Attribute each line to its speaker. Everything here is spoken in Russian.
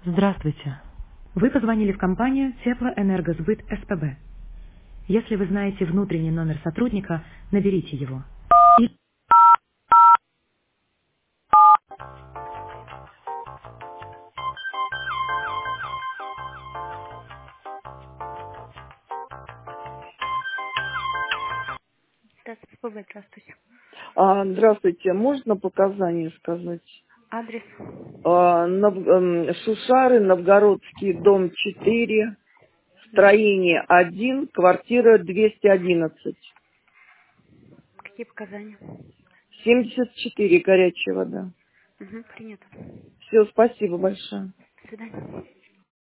Speaker 1: Здравствуйте. Вы позвонили в компанию Теплоэнергосбыт СПБ. Если вы знаете внутренний номер сотрудника, наберите его. И- Да, СПБ, здравствуйте.
Speaker 2: Здравствуйте, можно показания сказать?
Speaker 1: Адрес.
Speaker 2: Шушары, Новгородский, дом 4, строение 1, квартира 211.
Speaker 1: Какие показания?
Speaker 2: 74, горячая вода.
Speaker 1: Угу, принято.
Speaker 2: Все, спасибо большое.
Speaker 1: До свидания.